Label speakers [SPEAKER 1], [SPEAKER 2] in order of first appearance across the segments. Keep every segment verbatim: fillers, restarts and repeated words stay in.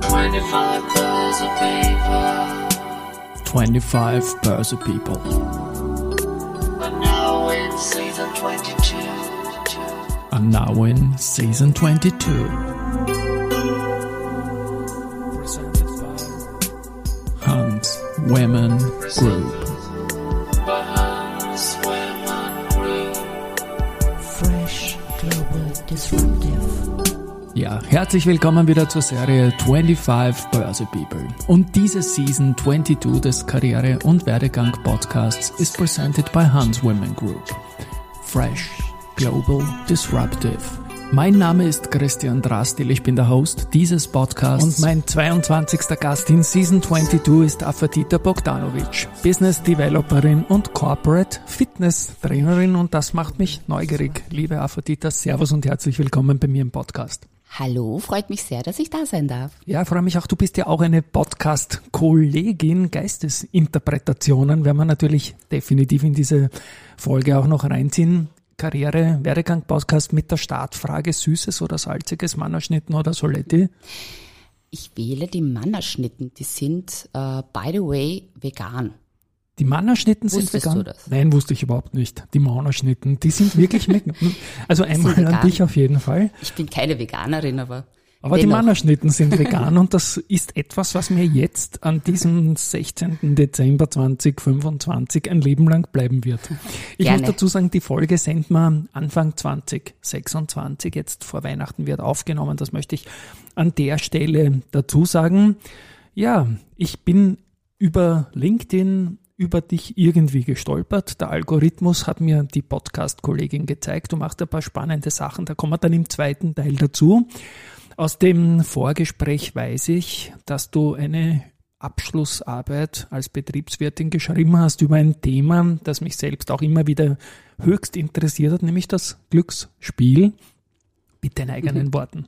[SPEAKER 1] twenty-five percent people.
[SPEAKER 2] twenty-five percent people.
[SPEAKER 1] And now in season twenty-two.
[SPEAKER 2] And now in season twenty-two. Presented by Hans Women Group.
[SPEAKER 1] By Hans Women Group.
[SPEAKER 3] Fresh Global Disruptive.
[SPEAKER 2] Ja, herzlich willkommen wieder zur Serie twenty-five percent People. Und diese Season twenty-two des Karriere- und Werdegang-Podcasts ist presented by Hans Women Group. Fresh Global Disruptive. Mein Name ist Christian Drastil, ich bin der Host dieses Podcasts und mein zweiundzwanzigster Gast in Season twenty-two ist Afrodita Bogdanovic, Business Developerin und Corporate Fitness Trainerin, und das macht mich neugierig. Liebe Afrodita, Servus und herzlich willkommen bei mir im Podcast.
[SPEAKER 3] Hallo, freut mich sehr, dass ich da sein darf.
[SPEAKER 2] Ja, freue mich auch. Du bist ja auch eine Podcast-Kollegin. Geistesinterpretationen werden wir natürlich definitiv in diese Folge auch noch reinziehen. Karriere, Werdegang, Podcast mit der Startfrage: Süßes oder salziges, Mannerschnitten oder Soletti?
[SPEAKER 3] Ich wähle die Mannerschnitten. Die sind, uh, by the way, vegan.
[SPEAKER 2] Die Mannerschnitten sind
[SPEAKER 3] Wusstest
[SPEAKER 2] vegan?
[SPEAKER 3] du das?
[SPEAKER 2] Nein, wusste ich überhaupt nicht. Die Mannerschnitten, die sind wirklich vegan. Also einmal an
[SPEAKER 3] vegan.
[SPEAKER 2] dich auf jeden Fall.
[SPEAKER 3] Ich bin keine Veganerin, aber
[SPEAKER 2] Aber
[SPEAKER 3] dennoch.
[SPEAKER 2] die Mannerschnitten sind vegan und das ist etwas, was mir jetzt an diesem sechzehnten Dezember zweitausendfünfundzwanzig ein Leben lang bleiben wird. Ich
[SPEAKER 3] Gerne.
[SPEAKER 2] muss dazu sagen, die Folge senden wir Anfang zweitausendsechsundzwanzig, jetzt vor Weihnachten wird aufgenommen. Das möchte ich an der Stelle dazu sagen. Ja, ich bin über LinkedIn über dich irgendwie gestolpert. Der Algorithmus hat mir die Podcast-Kollegin gezeigt. Du machst ein paar spannende Sachen. Da kommen wir dann im zweiten Teil dazu. Aus dem Vorgespräch weiß ich, dass du eine Abschlussarbeit als Betriebswirtin geschrieben hast über ein Thema, das mich selbst auch immer wieder höchst interessiert hat, nämlich das Glücksspiel. Bitte in eigenen Worten.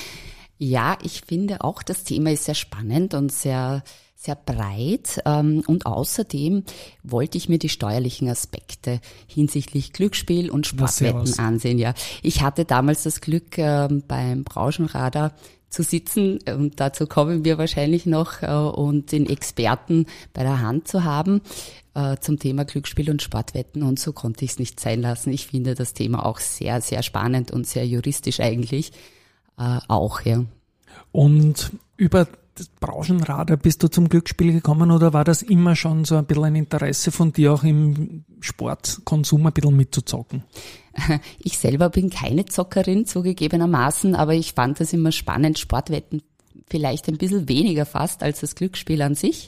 [SPEAKER 3] Ja, ich finde auch, das Thema ist sehr spannend und sehr sehr breit, und außerdem wollte ich mir die steuerlichen Aspekte hinsichtlich Glücksspiel und Sportwetten ansehen. Ja, ich hatte damals das Glück, beim Branchenradar zu sitzen, und dazu kommen wir wahrscheinlich noch, und den Experten bei der Hand zu haben zum Thema Glücksspiel und Sportwetten, und so konnte ich es nicht sein lassen. Ich finde das Thema auch sehr, sehr spannend und sehr juristisch eigentlich auch, ja.
[SPEAKER 2] Und über das Branchenradar bist du zum Glücksspiel gekommen, oder war das immer schon so ein bisschen ein Interesse von dir, auch im Sportkonsum ein bisschen mitzuzocken?
[SPEAKER 3] Ich selber bin keine Zockerin zugegebenermaßen, aber ich fand das immer spannend, Sportwetten vielleicht ein bisschen weniger fast als das Glücksspiel an sich,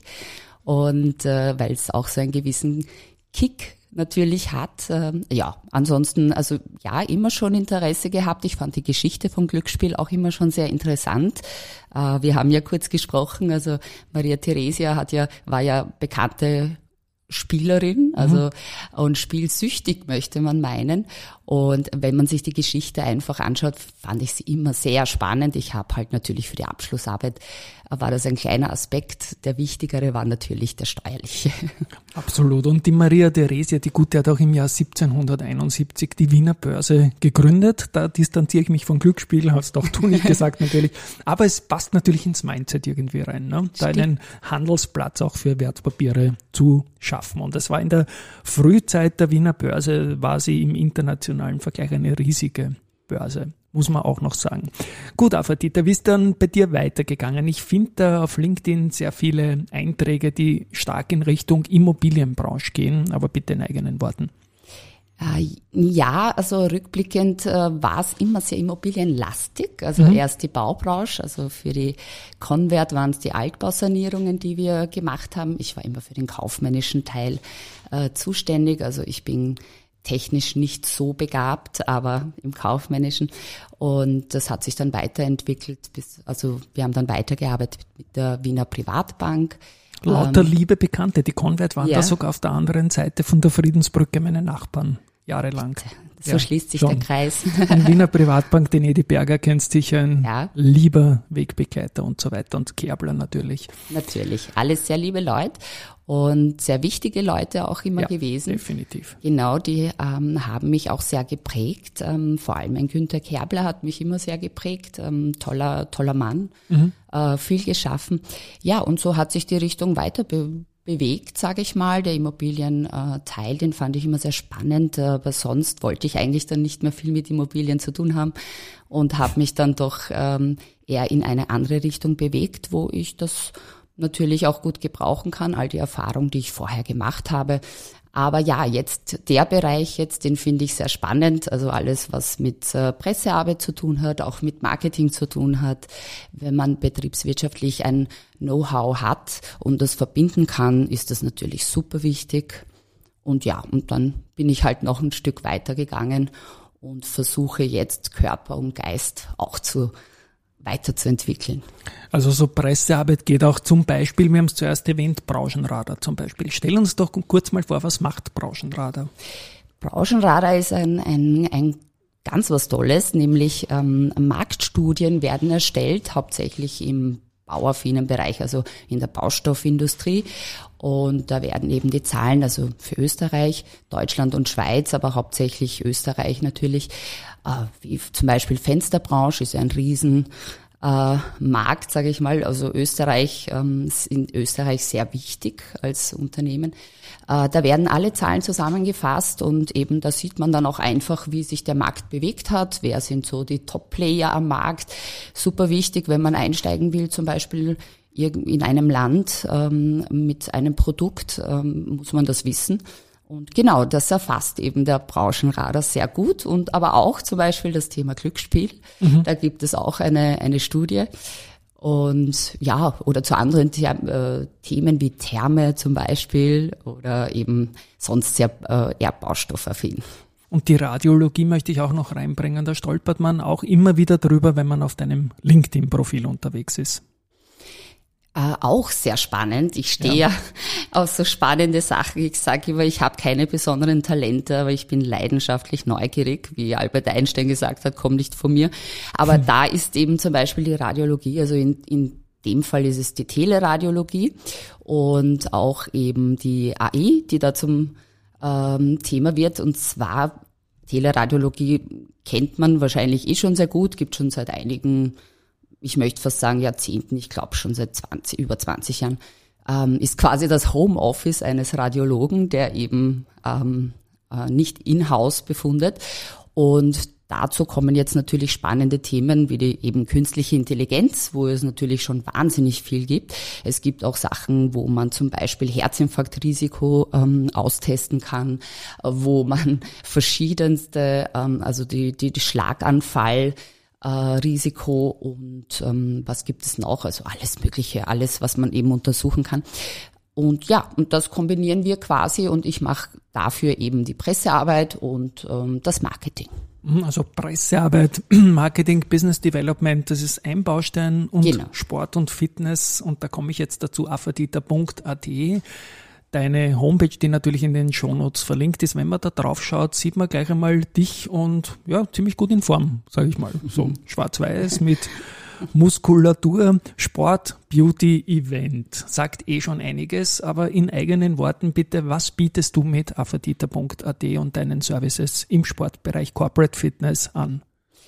[SPEAKER 3] und äh, weil es auch so einen gewissen Kick natürlich hat. Ähm, ja, ansonsten, also ja, immer schon Interesse gehabt. Ich fand die Geschichte vom Glücksspiel auch immer schon sehr interessant. Äh, wir haben ja kurz gesprochen, also Maria Theresia hat ja, war ja bekannte Spielerin, also mhm. und spielsüchtig möchte man meinen. Und wenn man sich die Geschichte einfach anschaut, fand ich sie immer sehr spannend. Ich habe halt natürlich für die Abschlussarbeit, war das ein kleiner Aspekt. Der wichtigere war natürlich der steuerliche.
[SPEAKER 2] Absolut. Und die Maria Theresia, die Gute, hat auch im Jahr siebzehnhunderteinundsiebzig die Wiener Börse gegründet. Da distanziere ich mich vom Glücksspiel, hast auch du nicht gesagt natürlich. Aber es passt natürlich ins Mindset irgendwie rein, ne? Da einen Handelsplatz auch für Wertpapiere zu schaffen. Und es war in der Frühzeit der Wiener Börse, war sie im internationalen Vergleich eine riesige Börse, muss man auch noch sagen. Gut, Afrodita, wie ist dann bei dir weitergegangen? Ich finde da auf LinkedIn sehr viele Einträge, die stark in Richtung Immobilienbranche gehen, aber bitte in eigenen Worten.
[SPEAKER 3] Ja, also rückblickend äh, war es immer sehr immobilienlastig. Also mhm. erst die Baubranche, also für die Convert waren es die Altbausanierungen, die wir gemacht haben. Ich war immer für den kaufmännischen Teil äh, zuständig. Also ich bin technisch nicht so begabt, aber im Kaufmännischen. Und das hat sich dann weiterentwickelt. Bis, also wir haben dann weitergearbeitet mit der Wiener Privatbank.
[SPEAKER 2] Lauter ähm, liebe Bekannte, die Convert waren
[SPEAKER 3] ja.
[SPEAKER 2] da sogar auf der anderen Seite von der Friedensbrücke, meine Nachbarn, jahrelang.
[SPEAKER 3] So
[SPEAKER 2] ja,
[SPEAKER 3] schließt sich
[SPEAKER 2] schon.
[SPEAKER 3] der Kreis.
[SPEAKER 2] Und Wiener Privatbank, den Edi Berger kennst sicher, ein
[SPEAKER 3] ja.
[SPEAKER 2] lieber Wegbegleiter und so weiter, und Kerbler natürlich.
[SPEAKER 3] Natürlich, alles sehr liebe Leute und sehr wichtige Leute auch immer
[SPEAKER 2] ja,
[SPEAKER 3] gewesen.
[SPEAKER 2] Definitiv.
[SPEAKER 3] Genau, die ähm, haben mich auch sehr geprägt. Ähm, vor allem ein Günther Kerbler hat mich immer sehr geprägt. Ähm, toller, toller Mann. Mhm. äh, viel geschaffen. Ja, und so hat sich die Richtung weiter be- bewegt, sage ich mal. Der Immobilienteil, den fand ich immer sehr spannend, aber sonst wollte ich eigentlich dann nicht mehr viel mit Immobilien zu tun haben und habe mich dann doch ähm, eher in eine andere Richtung bewegt, wo ich das natürlich auch gut gebrauchen kann, all die Erfahrungen, die ich vorher gemacht habe. Aber ja, jetzt der Bereich jetzt, den finde ich sehr spannend. Also alles, was mit äh, Pressearbeit zu tun hat, auch mit Marketing zu tun hat. Wenn man betriebswirtschaftlich ein Know-how hat und das verbinden kann, ist das natürlich super wichtig. Und ja, und dann bin ich halt noch ein Stück weiter gegangen und versuche jetzt Körper und Geist auch zu weiterzuentwickeln.
[SPEAKER 2] Also so Pressearbeit geht auch zum Beispiel, wir haben es zuerst erwähnt, Branchenradar zum Beispiel. Stell uns doch kurz mal vor, was macht Branchenradar?
[SPEAKER 3] Branchenradar ist ein, ein, ein ganz was Tolles, nämlich ähm, Marktstudien werden erstellt, hauptsächlich im bauaffinen Bereich, also in der Baustoffindustrie. Und da werden eben die Zahlen, also für Österreich, Deutschland und Schweiz, aber hauptsächlich Österreich natürlich, äh, wie zum Beispiel Fensterbranche ist ja ein riesen äh, Markt, sage ich mal. Also Österreich ähm, ist in Österreich sehr wichtig als Unternehmen. Äh, da werden alle Zahlen zusammengefasst und eben da sieht man dann auch einfach, wie sich der Markt bewegt hat. Wer sind so die Top-Player am Markt? Super wichtig, wenn man einsteigen will, zum Beispiel in einem Land ähm, mit einem Produkt, ähm, muss man das wissen. Und genau, das erfasst eben der Branchenradar sehr gut. Und aber auch zum Beispiel das Thema Glücksspiel. Mhm. Da gibt es auch eine, eine Studie. Und ja, oder zu anderen The- äh, Themen wie Therme zum Beispiel oder eben sonst sehr äh, eher baustoffaffin.
[SPEAKER 2] Und die Radiologie möchte ich auch noch reinbringen. Da stolpert man auch immer wieder drüber, wenn man auf deinem LinkedIn-Profil unterwegs ist.
[SPEAKER 3] Äh, auch sehr spannend. Ich stehe ja. ja auf so spannende Sachen. Ich sage immer, ich habe keine besonderen Talente, aber ich bin leidenschaftlich neugierig. Wie Albert Einstein gesagt hat, komm nicht von mir. Aber hm. da ist eben zum Beispiel die Radiologie, also in, in dem Fall ist es die Teleradiologie und auch eben die A I, die da zum ähm, Thema wird. Und zwar Teleradiologie kennt man wahrscheinlich eh schon sehr gut, gibt schon seit einigen ich möchte fast sagen Jahrzehnten, ich glaube schon seit zwanzig, über zwanzig Jahren, ähm, ist quasi das Homeoffice eines Radiologen, der eben ähm, äh, nicht in-house befundet. Und dazu kommen jetzt natürlich spannende Themen wie die eben künstliche Intelligenz, wo es natürlich schon wahnsinnig viel gibt. Es gibt auch Sachen, wo man zum Beispiel Herzinfarktrisiko ähm, austesten kann, äh, wo man verschiedenste, ähm, also die, die, die Schlaganfall, Äh, Risiko und ähm, was gibt es noch? Also alles Mögliche, alles, was man eben untersuchen kann. Und ja, und das kombinieren wir quasi und ich mache dafür eben die Pressearbeit und ähm, das Marketing.
[SPEAKER 2] Also Pressearbeit, Marketing, Business Development, das ist ein Baustein und
[SPEAKER 3] genau.
[SPEAKER 2] Sport und Fitness und da komme ich jetzt dazu, afadita punkt a t. Deine Homepage, die natürlich in den Shownotes verlinkt ist. Wenn man da drauf schaut, sieht man gleich einmal dich und ja, ziemlich gut in Form, sage ich mal. So schwarz-weiß mit Muskulatur, Sport, Beauty, Event. Sagt eh schon einiges, aber in eigenen Worten bitte, was bietest du mit afadita punkt a t und deinen Services im Sportbereich Corporate Fitness an?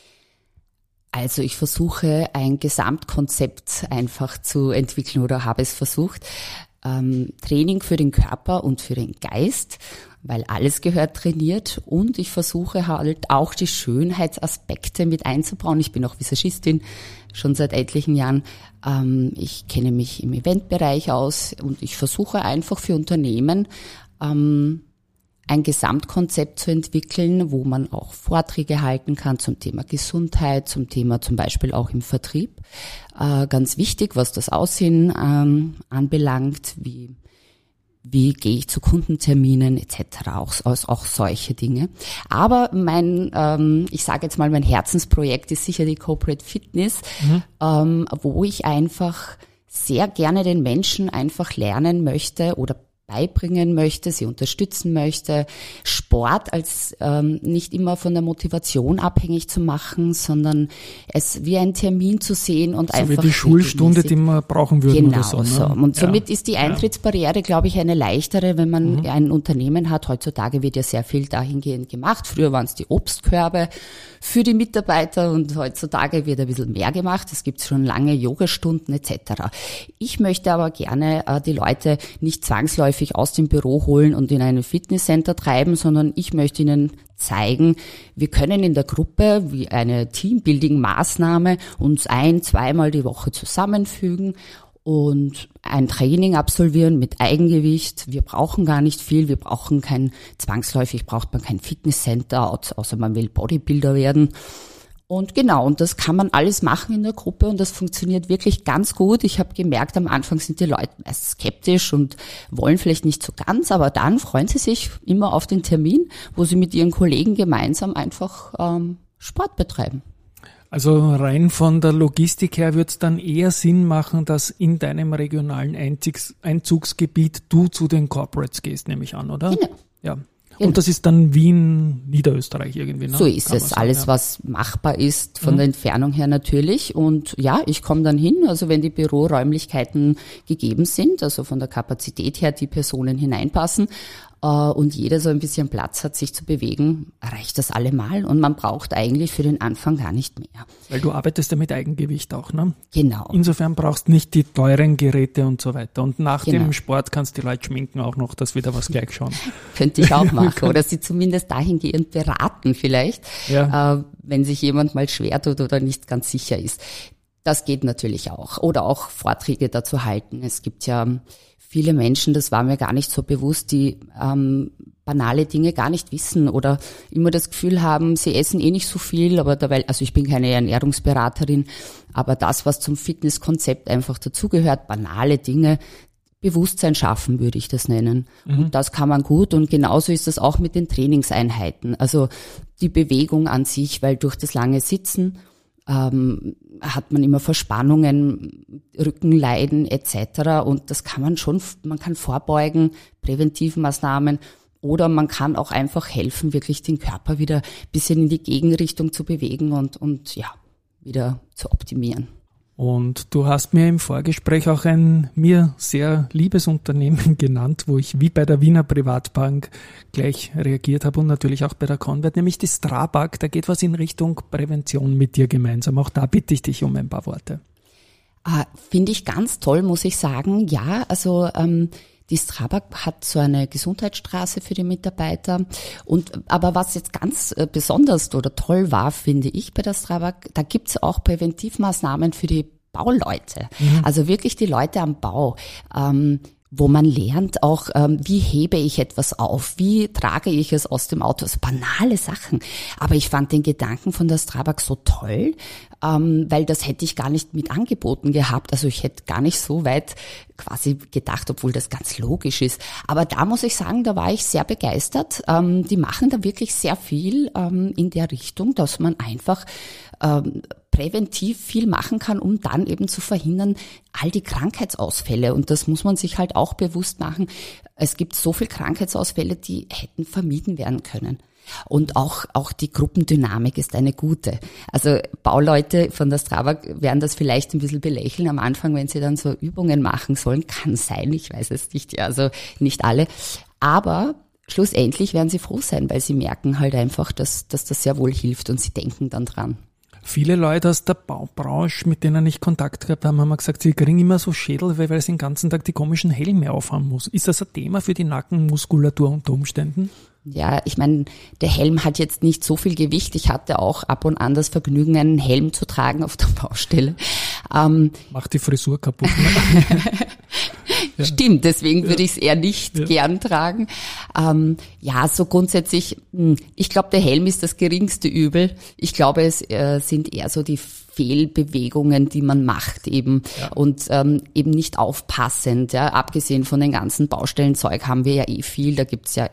[SPEAKER 3] Also ich versuche ein Gesamtkonzept einfach zu entwickeln oder habe es versucht. Ähm, Training für den Körper und für den Geist, weil alles gehört trainiert und ich versuche halt auch die Schönheitsaspekte mit einzubauen. Ich bin auch Visagistin, schon seit etlichen Jahren. Ähm, ich kenne mich im Eventbereich aus und ich versuche einfach für Unternehmen ähm, ein Gesamtkonzept zu entwickeln, wo man auch Vorträge halten kann zum Thema Gesundheit, zum Thema zum Beispiel auch im Vertrieb. Äh, ganz wichtig, was das Aussehen ähm, anbelangt, wie wie gehe ich zu Kundenterminen et cetera. Auch, auch solche Dinge. Aber mein, ähm, ich sage jetzt mal, mein Herzensprojekt ist sicher die Corporate Fitness, mhm. ähm, wo ich einfach sehr gerne den Menschen einfach lernen möchte oder beibringen möchte, sie unterstützen möchte, Sport als ähm, nicht immer von der Motivation abhängig zu machen, sondern es wie ein Termin zu sehen und
[SPEAKER 2] so
[SPEAKER 3] einfach
[SPEAKER 2] wie die Schulstunde, die man brauchen würde
[SPEAKER 3] genau
[SPEAKER 2] oder so. Ne?
[SPEAKER 3] so. Und
[SPEAKER 2] ja.
[SPEAKER 3] somit ist die Eintrittsbarriere, glaube ich, eine leichtere, wenn man
[SPEAKER 2] mhm.
[SPEAKER 3] ein Unternehmen hat. Heutzutage wird ja sehr viel dahingehend gemacht. Früher waren es die Obstkörbe für die Mitarbeiter und heutzutage wird ein bisschen mehr gemacht. Es gibt schon lange Yogastunden et cetera. Ich möchte aber gerne äh, die Leute nicht zwangsläufig aus dem Büro holen und in ein Fitnesscenter treiben, sondern ich möchte ihnen zeigen, wir können in der Gruppe wie eine Teambuilding-Maßnahme uns ein-, zweimal die Woche zusammenfügen und ein Training absolvieren mit Eigengewicht. Wir brauchen gar nicht viel, wir brauchen kein, zwangsläufig braucht man kein Fitnesscenter, außer man will Bodybuilder werden. Und genau, und das kann man alles machen in der Gruppe und das funktioniert wirklich ganz gut. Ich habe gemerkt, am Anfang sind die Leute meist skeptisch und wollen vielleicht nicht so ganz, aber dann freuen sie sich immer auf den Termin, wo sie mit ihren Kollegen gemeinsam einfach ähm, Sport betreiben.
[SPEAKER 2] Also rein von der Logistik her wird es dann eher Sinn machen, dass in deinem regionalen Einzugs- Einzugsgebiet du zu den Corporates gehst, nehme ich an, oder?
[SPEAKER 3] Genau.
[SPEAKER 2] Ja.
[SPEAKER 3] Genau.
[SPEAKER 2] Und das ist dann Wien, Niederösterreich irgendwie, ne?
[SPEAKER 3] So ist
[SPEAKER 2] Kann
[SPEAKER 3] es.
[SPEAKER 2] man sagen,
[SPEAKER 3] Alles,
[SPEAKER 2] ja.
[SPEAKER 3] was machbar ist, von
[SPEAKER 2] Mhm.
[SPEAKER 3] der Entfernung her natürlich. Und ja, ich komme dann hin, also wenn die Büroräumlichkeiten gegeben sind, also von der Kapazität her die Personen hineinpassen äh, und jeder so ein bisschen Platz hat, sich zu bewegen, reicht das allemal. Und man braucht eigentlich für den Anfang gar nicht mehr.
[SPEAKER 2] Weil du arbeitest ja mit Eigengewicht auch, ne?
[SPEAKER 3] Genau.
[SPEAKER 2] Insofern brauchst nicht die teuren Geräte und so weiter. Und nach
[SPEAKER 3] Genau.
[SPEAKER 2] dem Sport kannst du die Leute schminken auch noch, dass wieder was gleich schauen.
[SPEAKER 3] Könnte ich auch machen. Oder sie zumindest dahingehend beraten vielleicht,
[SPEAKER 2] Ja.
[SPEAKER 3] äh, wenn sich jemand mal schwer tut oder nicht ganz sicher ist. Das geht natürlich auch. Oder auch Vorträge dazu halten. Es gibt ja viele Menschen, das war mir gar nicht so bewusst, die ähm, banale Dinge gar nicht wissen oder immer das Gefühl haben, sie essen eh nicht so viel, aber dabei, also ich bin keine Ernährungsberaterin, aber das, was zum Fitnesskonzept einfach dazugehört, banale Dinge, Bewusstsein schaffen, würde ich das nennen. Mhm. Und das kann man gut und genauso ist das auch mit den Trainingseinheiten. Also die Bewegung an sich, weil durch das lange Sitzen ähm, hat man immer Verspannungen, Rückenleiden et cetera. Und das kann man schon, man kann vorbeugen, Präventivmaßnahmen oder man kann auch einfach helfen, wirklich den Körper wieder ein bisschen in die Gegenrichtung zu bewegen und, und ja, wieder zu optimieren.
[SPEAKER 2] Und du hast mir im Vorgespräch auch ein mir sehr liebes Unternehmen genannt, wo ich wie bei der Wiener Privatbank gleich reagiert habe und natürlich auch bei der Convert, nämlich die Strabag. Da geht was in Richtung Prävention mit dir gemeinsam. Auch da bitte ich dich um ein paar Worte.
[SPEAKER 3] Ah, finde ich ganz toll, muss ich sagen. Ja, also ähm, die Strabag hat so eine Gesundheitsstraße für die Mitarbeiter. Und aber was jetzt ganz äh, besonders oder toll war, finde ich bei der Strabag, da gibt's auch Präventivmaßnahmen für die Bauleute. Mhm. Also wirklich die Leute am Bau. Ähm, wo man lernt auch, ähm, wie hebe ich etwas auf, wie trage ich es aus dem Auto, also banale Sachen. Aber ich fand den Gedanken von der Strabag so toll, ähm, weil das hätte ich gar nicht mit angeboten gehabt. Also ich hätte gar nicht so weit quasi gedacht, obwohl das ganz logisch ist. Aber da muss ich sagen, da war ich sehr begeistert. Ähm, die machen da wirklich sehr viel ähm, in der Richtung, dass man einfach ähm, präventiv viel machen kann, um dann eben zu verhindern, all die Krankheitsausfälle. Und das muss man sich halt auch bewusst machen. Es gibt so viele Krankheitsausfälle, die hätten vermieden werden können. Und auch, auch die Gruppendynamik ist eine gute. Also Bauleute von der Strabag werden das vielleicht ein bisschen belächeln am Anfang, wenn sie dann so Übungen machen sollen. Kann sein, ich weiß es nicht, ja, also nicht alle. Aber schlussendlich werden sie froh sein, weil sie merken halt einfach, dass, dass das sehr wohl hilft und sie denken dann dran.
[SPEAKER 2] Viele Leute aus der Baubranche, mit denen ich Kontakt gehabt habe, haben gesagt, sie kriegen immer so Schädel, weil sie den ganzen Tag die komischen Helme aufhaben muss. Ist das ein Thema für die Nackenmuskulatur unter Umständen?
[SPEAKER 3] Ja, ich meine, der Helm hat jetzt nicht so viel Gewicht. Ich hatte auch ab und an das Vergnügen, einen Helm zu tragen auf der Baustelle. Ähm,
[SPEAKER 2] Macht die Frisur kaputt. Ne?
[SPEAKER 3] Ja. Stimmt, deswegen ja. würde ich es eher nicht
[SPEAKER 2] ja.
[SPEAKER 3] gern tragen. Ähm, ja, so grundsätzlich, ich glaube, der Helm ist das geringste Übel. Ich glaube, es äh, sind eher so die Fehlbewegungen, die man macht eben ja. und ähm, eben nicht aufpassend. Ja. Abgesehen von den ganzen Baustellenzeug haben wir ja eh viel. Da gibt's ja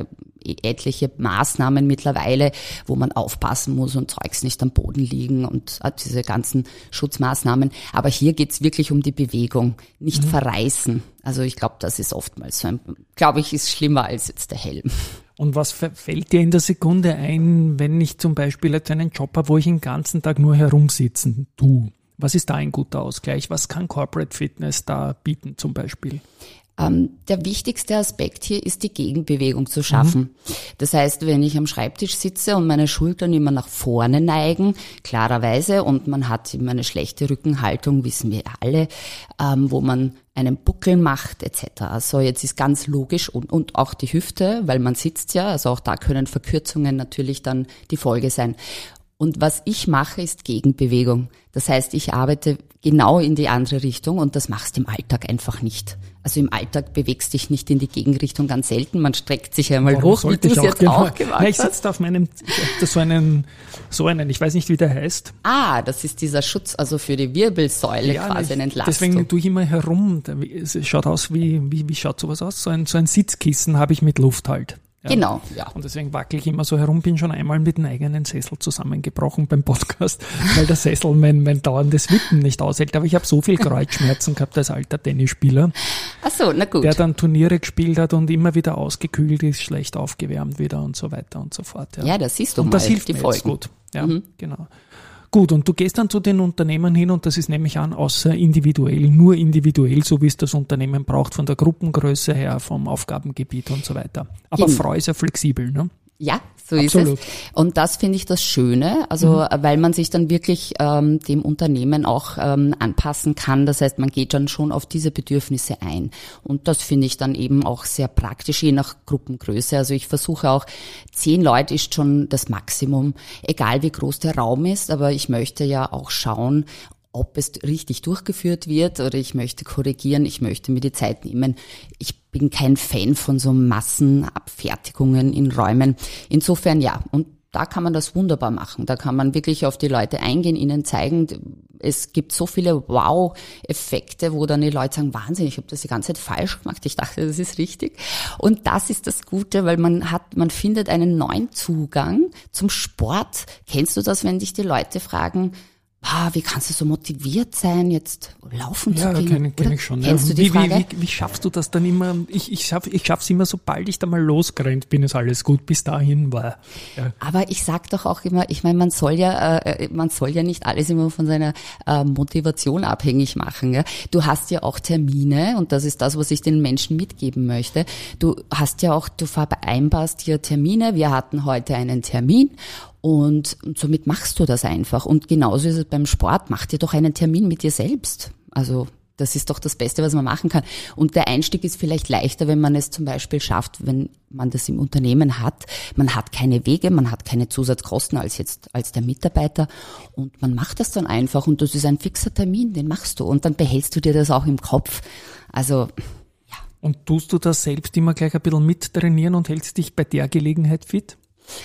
[SPEAKER 3] etliche Maßnahmen mittlerweile, wo man aufpassen muss und Zeugs nicht am Boden liegen und diese ganzen Schutzmaßnahmen. Aber hier geht's wirklich um die Bewegung, nicht mhm. verreißen. Also ich glaube, das ist oftmals so ein, glaube ich, ist schlimmer als jetzt der Helm.
[SPEAKER 2] Und was fällt dir in der Sekunde ein, wenn ich zum Beispiel jetzt einen Job habe, wo ich den ganzen Tag nur herumsitzen tue? Was ist da ein guter Ausgleich? Was kann Corporate Fitness da bieten zum Beispiel?
[SPEAKER 3] Ähm, der wichtigste Aspekt hier ist die Gegenbewegung zu schaffen. Mhm. Das heißt, wenn ich am Schreibtisch sitze und meine Schultern immer nach vorne neigen, klarerweise, und man hat immer eine schlechte Rückenhaltung, wissen wir alle, ähm, wo man einen Buckel macht et cetera. Also jetzt ist ganz logisch und, und auch die Hüfte, weil man sitzt ja, also auch da können Verkürzungen natürlich dann die Folge sein. Und was ich mache, ist Gegenbewegung. Das heißt, ich arbeite genau in die andere Richtung und das machst du im Alltag einfach nicht. Also im Alltag bewegst dich nicht in die Gegenrichtung, ganz selten. Man streckt sich einmal
[SPEAKER 2] Warum
[SPEAKER 3] hoch, wie du es jetzt
[SPEAKER 2] genau.
[SPEAKER 3] auch gemacht
[SPEAKER 2] Nein, ich
[SPEAKER 3] hast.
[SPEAKER 2] sitze da auf meinem, ich hab so einen, so einen, ich weiß nicht, wie der heißt.
[SPEAKER 3] Ah, das ist dieser Schutz, also für die Wirbelsäule
[SPEAKER 2] Ja,
[SPEAKER 3] quasi
[SPEAKER 2] ich,
[SPEAKER 3] eine Entlastung.
[SPEAKER 2] Deswegen tue ich immer herum. Es schaut aus wie, wie, wie schaut sowas aus? So ein, so ein Sitzkissen habe ich mit Luft halt. Ja.
[SPEAKER 3] Genau, ja.
[SPEAKER 2] Und deswegen wackel ich immer so herum, bin schon einmal mit dem eigenen Sessel zusammengebrochen beim Podcast, weil der Sessel mein, mein dauerndes Wippen nicht aushält. Aber ich habe so viel Kreuzschmerzen gehabt als alter Tennisspieler,
[SPEAKER 3] Ach so, na gut.
[SPEAKER 2] der dann Turniere gespielt hat und immer wieder ausgekühlt ist, schlecht aufgewärmt wieder und so weiter und so fort. Ja,
[SPEAKER 3] Ja, das siehst du
[SPEAKER 2] und
[SPEAKER 3] mal,
[SPEAKER 2] das hilft
[SPEAKER 3] die
[SPEAKER 2] mir
[SPEAKER 3] Folgen.
[SPEAKER 2] jetzt gut. Ja,
[SPEAKER 3] Mhm.
[SPEAKER 2] genau. Gut, und du gehst dann zu den Unternehmen hin und das ist nämlich an, außer individuell, nur individuell, so wie es das Unternehmen braucht, von der Gruppengröße her, vom Aufgabengebiet und so weiter. Aber
[SPEAKER 3] Genau.
[SPEAKER 2] Frau ist ja flexibel, ne?
[SPEAKER 3] Ja, so
[SPEAKER 2] Absolut.
[SPEAKER 3] ist es. Und das finde ich das Schöne, also
[SPEAKER 2] Mhm.
[SPEAKER 3] weil man sich dann wirklich ähm, dem Unternehmen auch ähm, anpassen kann. Das heißt, man geht dann schon auf diese Bedürfnisse ein. Und das finde ich dann eben auch sehr praktisch, je nach Gruppengröße. Also ich versuche auch, zehn Leute ist schon das Maximum, egal wie groß der Raum ist. Aber ich möchte ja auch schauen, ob es richtig durchgeführt wird oder ich möchte korrigieren, ich möchte mir die Zeit nehmen. Ich bin kein Fan von so Massenabfertigungen in Räumen. Insofern ja, und da kann man das wunderbar machen. Da kann man wirklich auf die Leute eingehen, ihnen zeigen, es gibt so viele Wow-Effekte, wo dann die Leute sagen, Wahnsinn, ich habe das die ganze Zeit falsch gemacht, ich dachte, das ist richtig. Und das ist das Gute, weil man hat, man findet einen neuen Zugang zum Sport. Kennst du das, wenn dich die Leute fragen, ah, wie kannst du so motiviert sein, jetzt laufen
[SPEAKER 2] Ja,
[SPEAKER 3] zu gehen?
[SPEAKER 2] kenne kenn
[SPEAKER 3] Oder?
[SPEAKER 2] ich schon.
[SPEAKER 3] Kennst
[SPEAKER 2] ja.
[SPEAKER 3] du die
[SPEAKER 2] wie,
[SPEAKER 3] Frage?
[SPEAKER 2] Wie, wie, wie schaffst du das dann immer? Ich, ich schaff, ich schaff's immer, sobald ich da mal losgerannt bin, ist alles gut. Bis dahin war. Ja.
[SPEAKER 3] Aber ich sag doch auch immer, ich meine, man soll ja, äh, man soll ja nicht alles immer von seiner äh, Motivation abhängig machen. Ja? Du hast ja auch Termine und das ist das, was ich den Menschen mitgeben möchte. Du hast ja auch, du vereinbarst hier Termine. Wir hatten heute einen Termin. Und, und somit machst du das einfach. Und genauso ist es beim Sport. Mach dir doch einen Termin mit dir selbst. Also das ist doch das Beste, was man machen kann. Und der Einstieg ist vielleicht leichter, wenn man es zum Beispiel schafft, wenn man das im Unternehmen hat. Man hat keine Wege, man hat keine Zusatzkosten als jetzt als der Mitarbeiter. Und man macht das dann einfach. Und das ist ein fixer Termin, den machst du. Und dann behältst du dir das auch im Kopf. Also ja.
[SPEAKER 2] Und tust du das selbst immer gleich ein bisschen mittrainieren und hältst dich bei der Gelegenheit fit?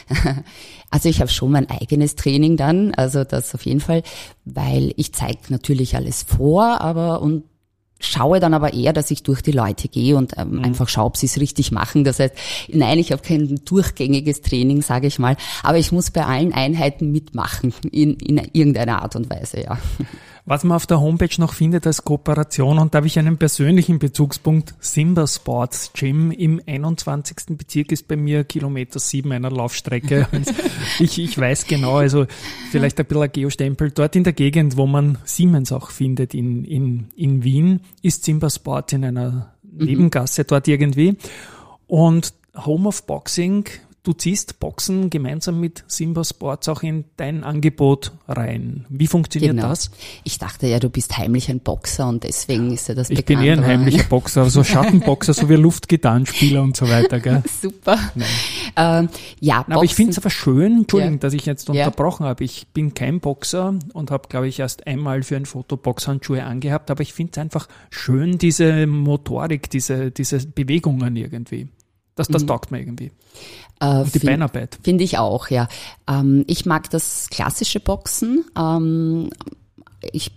[SPEAKER 3] Also ich habe schon mein eigenes Training dann, also das auf jeden Fall, weil ich zeige natürlich alles vor, aber und schaue dann aber eher, dass ich durch die Leute gehe und ähm, mhm. einfach schaue, ob sie es richtig machen. Das heißt, nein, ich habe kein durchgängiges Training, sage ich mal, aber ich muss bei allen Einheiten mitmachen, in, in irgendeiner Art und Weise, ja.
[SPEAKER 2] Was man auf der Homepage noch findet als Kooperation, und da habe ich einen persönlichen Bezugspunkt, Simba Sports Gym im einundzwanzigsten Bezirk ist bei mir Kilometer sieben einer Laufstrecke. ich, ich weiß genau, also vielleicht ein bisschen ein Geostempel. Dort in der Gegend, wo man Siemens auch findet in, in, in Wien, ist Simba Sport in einer Nebengasse dort irgendwie. Und Home of Boxing, du ziehst Boxen gemeinsam mit Simba Sports auch in dein Angebot rein. Wie funktioniert
[SPEAKER 3] Genau.
[SPEAKER 2] das?
[SPEAKER 3] Ich dachte ja, du bist heimlich ein Boxer und deswegen ist ja das
[SPEAKER 2] Ich
[SPEAKER 3] bekannt.
[SPEAKER 2] bin eher ein
[SPEAKER 3] aber-
[SPEAKER 2] heimlicher Boxer, also Schattenboxer, so wie Luftgitarrenspieler und so weiter, gell?
[SPEAKER 3] Super. Ähm, ja,
[SPEAKER 2] Na, aber ich finde es aber schön, Entschuldigung,
[SPEAKER 3] Ja.
[SPEAKER 2] dass ich jetzt
[SPEAKER 3] Ja.
[SPEAKER 2] unterbrochen habe. Ich bin kein Boxer und habe, glaube ich, erst einmal für ein Foto Boxhandschuhe angehabt, aber ich finde es einfach schön, diese Motorik, diese, diese Bewegungen irgendwie. Das, das taugt mir irgendwie.
[SPEAKER 3] Äh,
[SPEAKER 2] Und die
[SPEAKER 3] find-
[SPEAKER 2] Beinarbeit.
[SPEAKER 3] Finde ich auch, ja. Ähm, ich mag das klassische Boxen. Ähm, ich, ich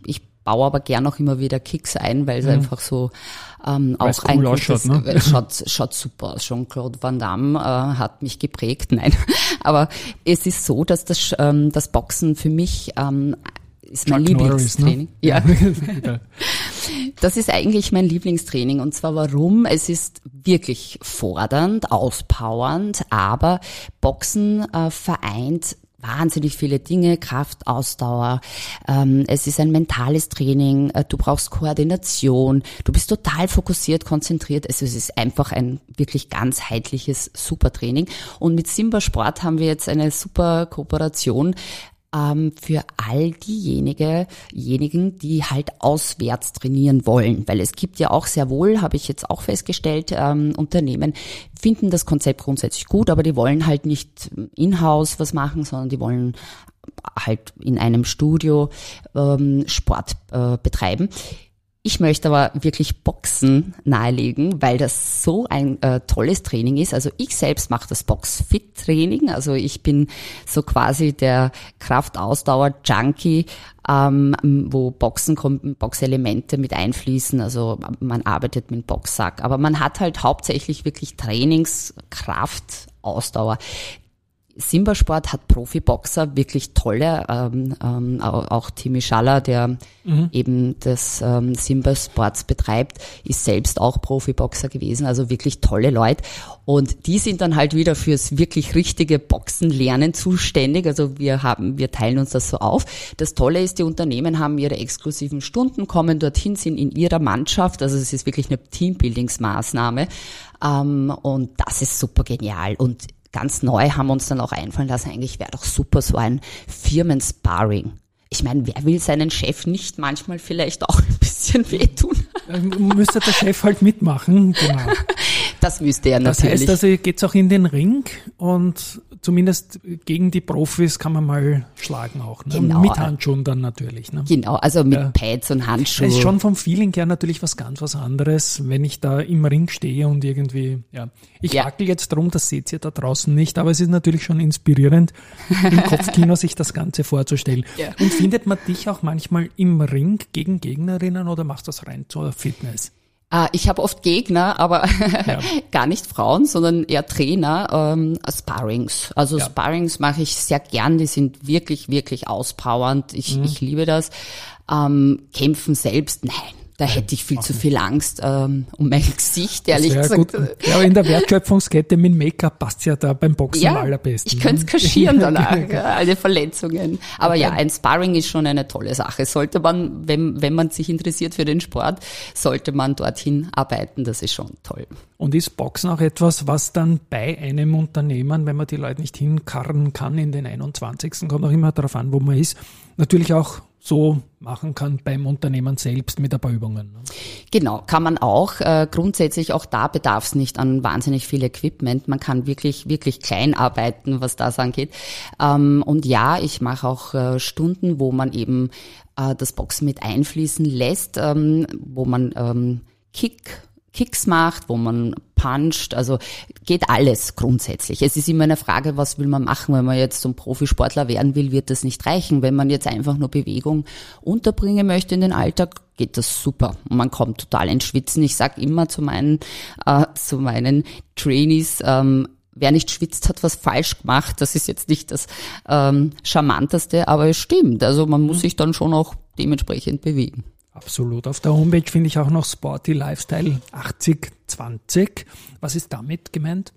[SPEAKER 3] baue aber gern auch immer wieder Kicks ein, weil es mhm. einfach so ähm, auch
[SPEAKER 2] cool
[SPEAKER 3] ein
[SPEAKER 2] ausschaut, ne?
[SPEAKER 3] es schaut, schaut super aus. Jean-Claude Van Damme äh, hat mich geprägt, nein. Aber es ist so, dass das, ähm, das Boxen für mich ähm, ist mein
[SPEAKER 2] Chuck
[SPEAKER 3] Lieblingstraining.
[SPEAKER 2] Norris, ne?
[SPEAKER 3] Ja. Das ist eigentlich mein Lieblingstraining. Und zwar warum? Es ist wirklich fordernd, auspowernd, aber Boxen äh, vereint wahnsinnig viele Dinge, Kraft, Ausdauer. Ähm, es ist ein mentales Training. Äh, du brauchst Koordination. Du bist total fokussiert, konzentriert. Also es ist einfach ein wirklich ganzheitliches Supertraining. Und mit Simba Sport haben wir jetzt eine super Kooperation ähm, für all diejenigen, diejenigen, die halt auswärts trainieren wollen. Weil es gibt ja auch sehr wohl, habe ich jetzt auch festgestellt, ähm, Unternehmen finden das Konzept grundsätzlich gut, aber die wollen halt nicht in-house was machen, sondern die wollen halt in einem Studio ähm, Sport äh, betreiben. Ich möchte aber wirklich Boxen nahelegen, weil das so ein äh, tolles Training ist. Also ich selbst mache das Box-Fit-Training. Also ich bin so quasi der Kraft-Ausdauer-Junkie, ähm, wo Boxen kommt, Boxelemente mit einfließen. Also man arbeitet mit dem Boxsack. Aber man hat halt hauptsächlich wirklich Trainingskraft, Ausdauer. Simba Sport hat Profiboxer, wirklich tolle, ähm, ähm, auch Timmy Schaller, der mhm. eben das ähm, Simba Sports betreibt, ist selbst auch Profiboxer gewesen, also wirklich tolle Leute. Und die sind dann halt wieder fürs wirklich richtige Boxenlernen zuständig, also wir haben, wir teilen uns das so auf. Das Tolle ist, die Unternehmen haben ihre exklusiven Stunden, kommen dorthin, sind in ihrer Mannschaft, also es ist wirklich eine Teambuildingsmaßnahme, ähm, und das ist super genial. Und ganz neu haben wir uns dann auch einfallen lassen, eigentlich wäre doch super so ein Firmensparring. Ich meine, wer will seinen Chef nicht manchmal vielleicht auch ein bisschen wehtun?
[SPEAKER 2] Müsste der Chef halt mitmachen, genau.
[SPEAKER 3] Das müsste er natürlich.
[SPEAKER 2] Das heißt also, geht's auch in den Ring und zumindest gegen die Profis kann man mal schlagen auch. Ne?
[SPEAKER 3] Genau.
[SPEAKER 2] Mit Handschuhen dann natürlich. Ne?
[SPEAKER 3] Genau, also mit
[SPEAKER 2] ja.
[SPEAKER 3] Pads und Handschuhen.
[SPEAKER 2] Es ist schon vom Feeling her natürlich was ganz was anderes, wenn ich da im Ring stehe und irgendwie, ja. Ich
[SPEAKER 3] ja.
[SPEAKER 2] wackel jetzt drum, das seht ihr da draußen nicht, aber es ist natürlich schon inspirierend, im Kopfkino sich das Ganze vorzustellen. Ja. Und findet man dich auch manchmal im Ring gegen Gegnerinnen oder machst du das rein zur Fitness?
[SPEAKER 3] Ich habe oft Gegner, aber
[SPEAKER 2] ja.
[SPEAKER 3] gar nicht Frauen, sondern eher Trainer, ähm, Sparrings. Also ja. Sparrings mache ich sehr gern, die sind wirklich, wirklich auspowernd. Ich, mhm. ich liebe das. Ähm, Kämpfen selbst, nein. Da hätte ich viel
[SPEAKER 2] Auch
[SPEAKER 3] zu
[SPEAKER 2] nicht.
[SPEAKER 3] viel Angst ähm, um mein Gesicht, ehrlich gesagt.
[SPEAKER 2] Gut. Ja, aber in der Wertschöpfungskette mit Make-up passt ja da beim Boxen
[SPEAKER 3] ja,
[SPEAKER 2] am allerbesten.
[SPEAKER 3] Ich könnte es kaschieren danach, ja, alle Verletzungen. Aber okay. ja, ein Sparring ist schon eine tolle Sache. Sollte man, wenn, wenn man sich interessiert für den Sport, sollte man dorthin arbeiten. Das ist schon toll.
[SPEAKER 2] Und ist Boxen auch etwas, was dann bei einem Unternehmen, wenn man die Leute nicht hinkarren kann in den einundzwanzigsten kommt auch immer darauf an, wo man ist, natürlich auch so machen kann beim Unternehmen selbst mit ein paar Übungen.
[SPEAKER 3] Genau, kann man auch. Äh, grundsätzlich auch da bedarf es nicht an wahnsinnig viel Equipment. Man kann wirklich, wirklich klein arbeiten, was das angeht. Ähm, und ja, ich mache auch äh, Stunden, wo man eben äh, das Boxen mit einfließen lässt, ähm, wo man ähm, Kick Kicks macht, wo man puncht, also geht alles grundsätzlich. Es ist immer eine Frage, was will man machen, wenn man jetzt zum Profisportler werden will, wird das nicht reichen. Wenn man jetzt einfach nur Bewegung unterbringen möchte in den Alltag, geht das super. Und man kommt total ins Schwitzen. Ich sage immer zu meinen, äh, zu meinen Trainees, ähm, wer nicht schwitzt, hat was falsch gemacht. Das ist jetzt nicht das ähm, Charmanteste, aber es stimmt. Also man muss sich dann schon auch dementsprechend bewegen.
[SPEAKER 2] Absolut. Auf der Homepage finde ich auch noch Sporty Lifestyle achtzig zwanzig. Was ist damit gemeint?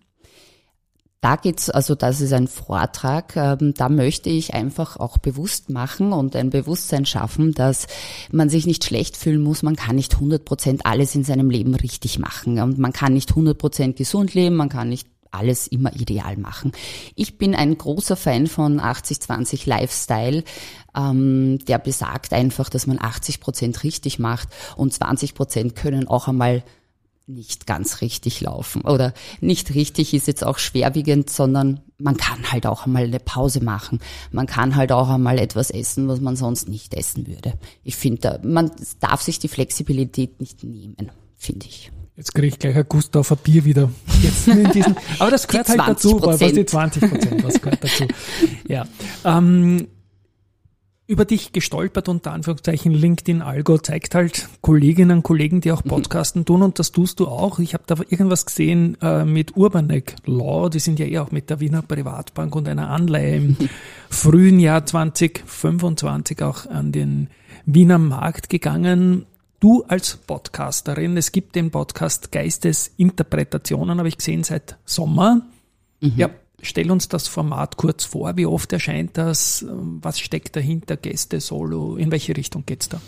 [SPEAKER 3] Da geht's, also das ist ein Vortrag, ähm, da möchte ich einfach auch bewusst machen und ein Bewusstsein schaffen, dass man sich nicht schlecht fühlen muss. Man kann nicht hundert Prozent alles in seinem Leben richtig machen und man kann nicht hundert Prozent gesund leben, man kann nicht alles immer ideal machen. Ich bin ein großer Fan von achtzig zwanzig Lifestyle, ähm, der besagt einfach, dass man achtzig Prozent richtig macht und zwanzig Prozent können auch einmal nicht ganz richtig laufen. Oder nicht richtig ist jetzt auch schwerwiegend, sondern man kann halt auch einmal eine Pause machen. Man kann halt auch einmal etwas essen, was man sonst nicht essen würde. Ich finde, man darf sich die Flexibilität nicht nehmen, finde ich.
[SPEAKER 2] Jetzt kriege ich gleich ein Gust auf ein Bier wieder. Jetzt in diesen, aber das gehört halt dazu, was die zwanzig Prozent, was gehört dazu. Ja. Ähm, über dich gestolpert, unter Anführungszeichen. LinkedIn-Algo zeigt halt Kolleginnen und Kollegen, die auch Podcasten tun, und das tust du auch. Ich habe da irgendwas gesehen äh, mit Urbanek Law, die sind ja eh auch mit der Wiener Privatbank und einer Anleihe im frühen Jahr zwanzig fünfundzwanzig auch an den Wiener Markt gegangen. Du als Podcasterin, es gibt den Podcast Geistesinterpretationen, habe ich gesehen, seit Sommer. Mhm. Ja, stell uns das Format kurz vor. Wie oft erscheint das? Was steckt dahinter? Gäste, Solo? In welche Richtung geht's da?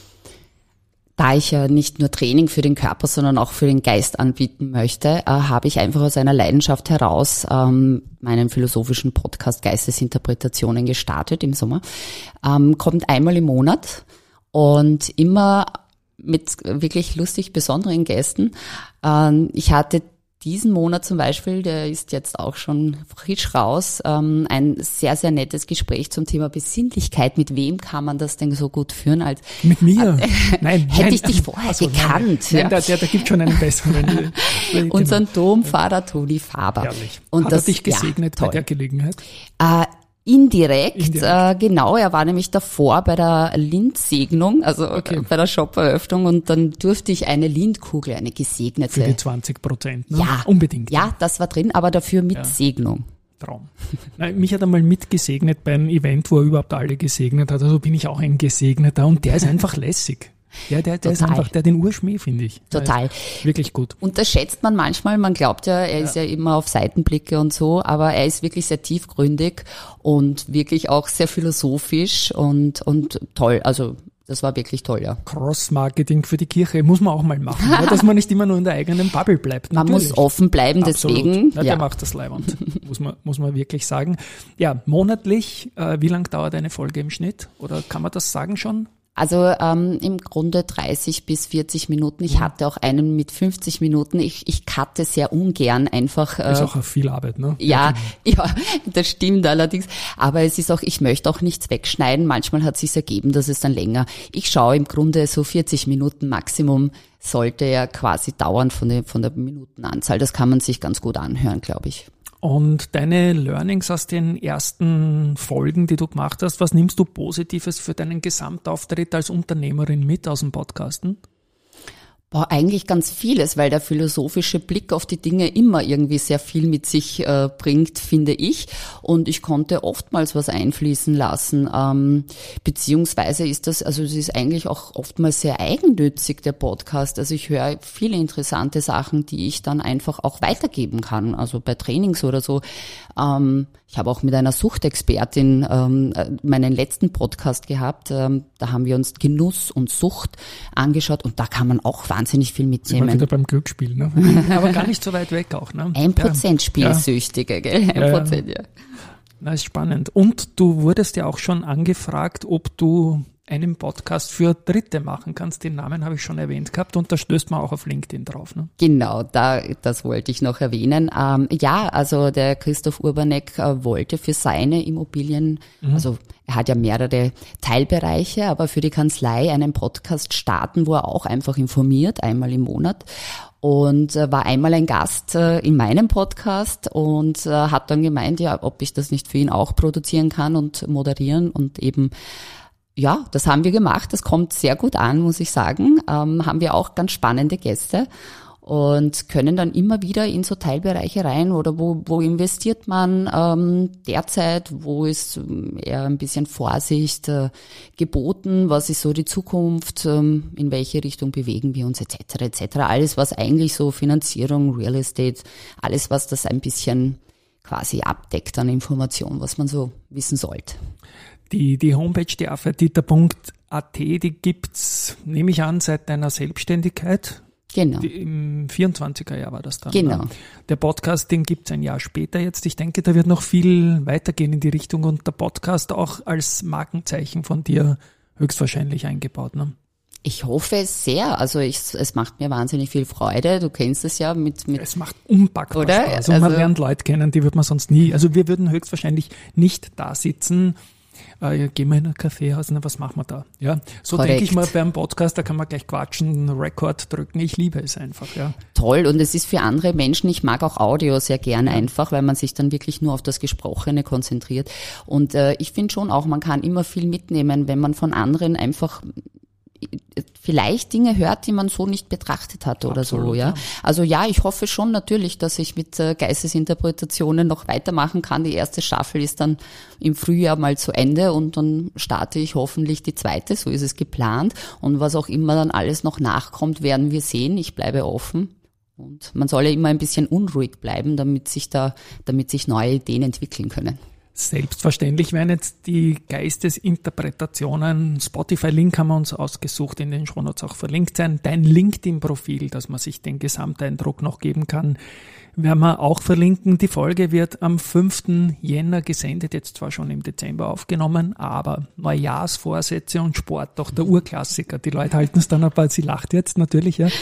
[SPEAKER 3] Da ich ja nicht nur Training für den Körper, sondern auch für den Geist anbieten möchte, äh, habe ich einfach aus einer Leidenschaft heraus ähm, meinen philosophischen Podcast Geistesinterpretationen gestartet im Sommer. Ähm, kommt einmal im Monat und immer mit wirklich lustig besonderen Gästen. Ähm, ich hatte diesen Monat zum Beispiel, der ist jetzt auch schon frisch raus, ähm, ein sehr, sehr nettes Gespräch zum Thema Besinnlichkeit. Mit wem kann man das denn so gut führen? Als
[SPEAKER 2] Mit mir?
[SPEAKER 3] Äh,
[SPEAKER 2] nein.
[SPEAKER 3] Hätte
[SPEAKER 2] nein,
[SPEAKER 3] ich dich vorher
[SPEAKER 2] also,
[SPEAKER 3] gekannt.
[SPEAKER 2] Nein,
[SPEAKER 3] ja.
[SPEAKER 2] nein da, da, da gibt schon einen besseren.
[SPEAKER 3] Unseren Dompfarrer Toni Faber.
[SPEAKER 2] Herrlich.
[SPEAKER 3] Und
[SPEAKER 2] Hat
[SPEAKER 3] das,
[SPEAKER 2] er dich gesegnet
[SPEAKER 3] ja,
[SPEAKER 2] bei der Gelegenheit?
[SPEAKER 3] Äh, Indirekt,
[SPEAKER 2] Indirekt.
[SPEAKER 3] Äh, genau, er war nämlich davor bei der Lindsegnung, also
[SPEAKER 2] Okay.
[SPEAKER 3] äh, bei der Shop-Eröffnung, und dann durfte ich eine Lindkugel, eine gesegnete.
[SPEAKER 2] Für die zwanzig Prozent, ne?
[SPEAKER 3] Ja,
[SPEAKER 2] Unbedingt.
[SPEAKER 3] Ja, das war drin, aber dafür mit
[SPEAKER 2] Ja.
[SPEAKER 3] Segnung.
[SPEAKER 2] Traum. Nein, mich hat einmal mitgesegnet bei einem Event, wo er überhaupt alle gesegnet hat, also bin ich auch ein Gesegneter, und der ist einfach lässig. Ja, der, der ist
[SPEAKER 3] Total.
[SPEAKER 2] einfach, der hat den Urschmäh, finde ich. Der
[SPEAKER 3] Total.
[SPEAKER 2] ist wirklich gut.
[SPEAKER 3] Unterschätzt man manchmal, man glaubt ja, er ist ja immer auf Seitenblicke und so, aber er ist wirklich sehr tiefgründig und wirklich auch sehr philosophisch und, und toll, also das war wirklich toll, ja.
[SPEAKER 2] Cross-Marketing für die Kirche muss man auch mal machen, ja, dass man nicht immer nur in der eigenen Bubble bleibt.
[SPEAKER 3] Man
[SPEAKER 2] Natürlich.
[SPEAKER 3] muss offen bleiben,
[SPEAKER 2] Absolut.
[SPEAKER 3] deswegen.
[SPEAKER 2] Ja, der macht das leibend, muss man, muss man wirklich sagen. Ja, monatlich, äh, wie lang dauert eine Folge im Schnitt? Oder kann man das sagen schon?
[SPEAKER 3] Also ähm, im Grunde dreißig bis vierzig Minuten. Ich hatte auch einen mit fünfzig Minuten. Ich, ich cutte sehr ungern einfach. Äh,
[SPEAKER 2] Ist auch viel Arbeit, ne?
[SPEAKER 3] Ja, ja, das stimmt allerdings. Aber es ist auch, ich möchte auch nichts wegschneiden. Manchmal hat es sich ergeben, dass es dann länger. Ich schaue im Grunde so vierzig Minuten Maximum sollte ja quasi dauern von der, von der Minutenanzahl. Das kann man sich ganz gut anhören, glaube ich.
[SPEAKER 2] Und deine Learnings aus den ersten Folgen, die du gemacht hast, was nimmst du Positives für deinen Gesamtauftritt als Unternehmerin mit aus dem Podcasten?
[SPEAKER 3] Boah, eigentlich ganz vieles, weil der philosophische Blick auf die Dinge immer irgendwie sehr viel mit sich äh, bringt, finde ich. Und ich konnte oftmals was einfließen lassen. Ähm, beziehungsweise ist das, also es ist eigentlich auch oftmals sehr eigennützig, der Podcast. Also ich höre viele interessante Sachen, die ich dann einfach auch weitergeben kann. Also bei Trainings oder so. Ähm, ich habe auch mit einer Suchtexpertin ähm, meinen letzten Podcast gehabt. Ähm, da haben wir uns Genuss und Sucht angeschaut und da kann man auch wahnsinnig viel mitnehmen.
[SPEAKER 2] Immer wieder beim Glücksspiel, ne? Aber gar nicht so weit weg auch, ne?
[SPEAKER 3] Ein Prozent
[SPEAKER 2] ja.
[SPEAKER 3] Spielsüchtige, gell? Ein
[SPEAKER 2] Ja.
[SPEAKER 3] Prozent, ja.
[SPEAKER 2] Das ist spannend. Und du wurdest ja auch schon angefragt, ob du einen Podcast für Dritte machen kannst. Den Namen habe ich schon erwähnt gehabt und da stößt man auch auf LinkedIn drauf, ne?
[SPEAKER 3] Genau, da, das wollte ich noch erwähnen. Ähm, ja, also der Christoph Urbanek äh, wollte für seine Immobilien, mhm. also er hat ja mehrere Teilbereiche, aber für die Kanzlei einen Podcast starten, wo er auch einfach informiert, einmal im Monat. Und äh, war einmal ein Gast äh, in meinem Podcast und äh, hat dann gemeint, ja, ob ich das nicht für ihn auch produzieren kann und moderieren und eben ja, das haben wir gemacht. Das kommt sehr gut an, muss ich sagen. Ähm, haben wir auch ganz spannende Gäste und können dann immer wieder in so Teilbereiche rein oder wo, wo investiert man ähm, derzeit, wo ist eher ein bisschen Vorsicht äh, geboten, was ist so die Zukunft, ähm, in welche Richtung bewegen wir uns et cetera et cetera. Alles, was eigentlich so Finanzierung, Real Estate, alles, was das ein bisschen quasi abdeckt an Informationen, was man so wissen sollte.
[SPEAKER 2] Die, die Homepage, die afferdieter punkt a t, die gibt's, nehme ich an, seit deiner Selbstständigkeit.
[SPEAKER 3] Genau.
[SPEAKER 2] Die, im vierundzwanziger Jahr war das dann.
[SPEAKER 3] Genau.
[SPEAKER 2] Ne? Der Podcast, den gibt's ein Jahr später jetzt. Ich denke, da wird noch viel weitergehen in die Richtung und der Podcast auch als Markenzeichen von dir höchstwahrscheinlich eingebaut. Ne?
[SPEAKER 3] Ich hoffe es sehr. Also ich, es macht mir wahnsinnig viel Freude. Du kennst es ja mit... mit
[SPEAKER 2] Es macht unpackbar
[SPEAKER 3] oder?
[SPEAKER 2] Spaß. Und man
[SPEAKER 3] Also,
[SPEAKER 2] lernt Leute kennen, die wird man sonst nie... Also wir würden höchstwahrscheinlich nicht da sitzen, äh, gehen wir in ein Kaffeehaus, na, was machen wir da? Ja, so
[SPEAKER 3] Korrekt.
[SPEAKER 2] denke ich mal beim Podcast, da kann man gleich quatschen, Rekord drücken, ich liebe es einfach, ja.
[SPEAKER 3] Toll, und es ist für andere Menschen, ich mag auch Audio sehr gern einfach, weil man sich dann wirklich nur auf das Gesprochene konzentriert. Und äh, ich finde schon auch, man kann immer viel mitnehmen, wenn man von anderen einfach vielleicht Dinge hört, die man so nicht betrachtet hat oder
[SPEAKER 2] Absolut,
[SPEAKER 3] so, ja.
[SPEAKER 2] ja.
[SPEAKER 3] Also ja, ich hoffe schon natürlich, dass ich mit äh, Geistesinterpretationen noch weitermachen kann. Die erste Staffel ist dann im Frühjahr mal zu Ende und dann starte ich hoffentlich die zweite, so ist es geplant. Und was auch immer dann alles noch nachkommt, werden wir sehen. Ich bleibe offen. Und man soll ja immer ein bisschen unruhig bleiben, damit sich da, damit sich neue Ideen entwickeln können.
[SPEAKER 2] Selbstverständlich werden jetzt die Geistesinterpretationen, Spotify-Link haben wir uns ausgesucht, in den Shownotes auch verlinkt sein, dein LinkedIn-Profil, dass man sich den Gesamteindruck noch geben kann, werden wir auch verlinken. Die Folge wird am fünften Jänner gesendet, jetzt zwar schon im Dezember aufgenommen, aber Neujahrsvorsätze und Sport, doch der Urklassiker. Die Leute halten es dann aber, sie lacht jetzt natürlich, ja.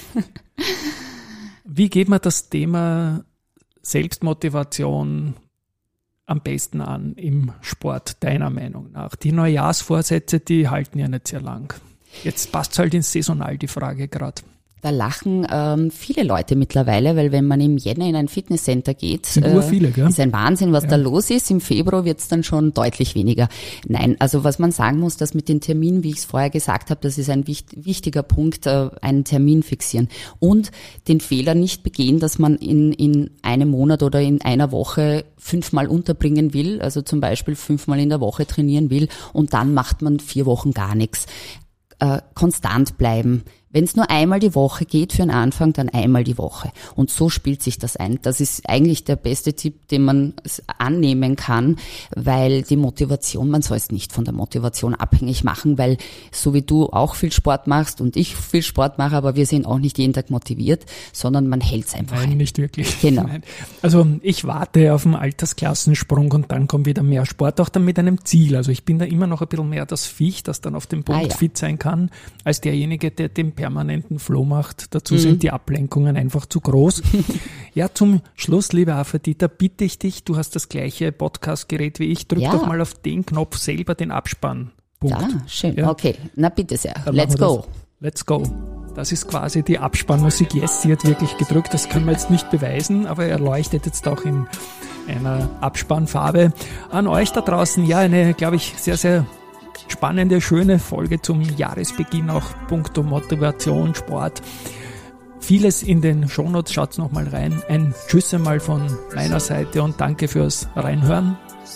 [SPEAKER 2] Wie geht man das Thema Selbstmotivation am besten an im Sport, deiner Meinung nach? Die Neujahrsvorsätze, die halten ja nicht sehr lang. Jetzt passt halt ins Saisonal die Frage gerade.
[SPEAKER 3] Da lachen ähm, viele Leute mittlerweile, weil wenn man im Jänner in ein Fitnesscenter geht,
[SPEAKER 2] Sind
[SPEAKER 3] äh,
[SPEAKER 2] nur viele, gell?
[SPEAKER 3] ist ein Wahnsinn, was
[SPEAKER 2] Ja.
[SPEAKER 3] da los ist. Im Februar wird's dann schon deutlich weniger. Nein, also was man sagen muss, dass mit den Terminen, wie ich es vorher gesagt habe, das ist ein wicht- wichtiger Punkt, äh, einen Termin fixieren und den Fehler nicht begehen, dass man in, in einem Monat oder in einer Woche fünfmal unterbringen will, also zum Beispiel fünfmal in der Woche trainieren will und dann macht man vier Wochen gar nichts. Äh, konstant bleiben. Wenn es nur einmal die Woche geht für den Anfang, dann einmal die Woche. Und so spielt sich das ein. Das ist eigentlich der beste Tipp, den man annehmen kann, weil die Motivation, man soll es nicht von der Motivation abhängig machen, weil so wie du auch viel Sport machst und ich viel Sport mache, aber wir sind auch nicht jeden Tag motiviert, sondern man hält es einfach
[SPEAKER 2] Nein,
[SPEAKER 3] ein.
[SPEAKER 2] nicht wirklich.
[SPEAKER 3] Genau.
[SPEAKER 2] Nein. Also ich warte auf einen Altersklassensprung und dann kommt wieder mehr Sport, auch dann mit einem Ziel. Also ich bin da immer noch ein bisschen mehr das Viech, das dann auf dem Punkt
[SPEAKER 3] Ah, ja.
[SPEAKER 2] fit sein kann, als derjenige, der den permanenten Flow macht. Dazu
[SPEAKER 3] Mhm.
[SPEAKER 2] sind die Ablenkungen einfach zu groß. Ja, zum Schluss, liebe Aphrodita, bitte ich dich, du hast das gleiche Podcast-Gerät wie ich, drück
[SPEAKER 3] Ja.
[SPEAKER 2] doch mal auf den Knopf selber den Abspann. Punkt.
[SPEAKER 3] Ah, schön.
[SPEAKER 2] Ja.
[SPEAKER 3] Okay, na bitte sehr.
[SPEAKER 2] Dann
[SPEAKER 3] Let's
[SPEAKER 2] machen wir
[SPEAKER 3] go.
[SPEAKER 2] das. Let's go. Das ist quasi die Abspannmusik. Yes, sie hat wirklich gedrückt. Das können wir jetzt nicht beweisen, aber er leuchtet jetzt auch in einer Abspannfarbe. An euch da draußen, ja, eine, glaube ich, sehr, sehr spannende, schöne Folge zum Jahresbeginn, auch puncto Motivation, Sport. Vieles in den Shownotes, schaut's noch mal rein. Ein Tschüss einmal von meiner Seite und danke fürs Reinhören.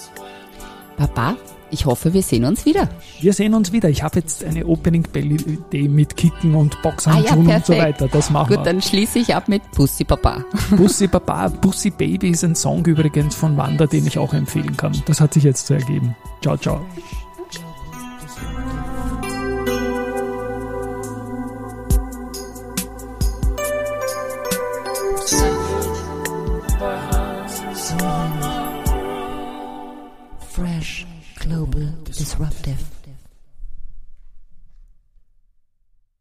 [SPEAKER 3] Papa, ich hoffe, wir sehen uns wieder.
[SPEAKER 2] Wir sehen uns wieder. Ich habe jetzt eine Opening-Bell-Idee mit Kicken und
[SPEAKER 3] Ah
[SPEAKER 2] Boxhandschuhen
[SPEAKER 3] ja,
[SPEAKER 2] und so
[SPEAKER 3] perfekt.
[SPEAKER 2] weiter. Das machen
[SPEAKER 3] Gut,
[SPEAKER 2] wir.
[SPEAKER 3] dann schließe ich ab mit Pussy Papa.
[SPEAKER 2] Bussi Papa, Bussi Baby ist ein Song übrigens von Wanda, den ich auch empfehlen kann. Das hat sich jetzt so ergeben. Ciao, ciao.
[SPEAKER 3] Fresh, global, disruptive.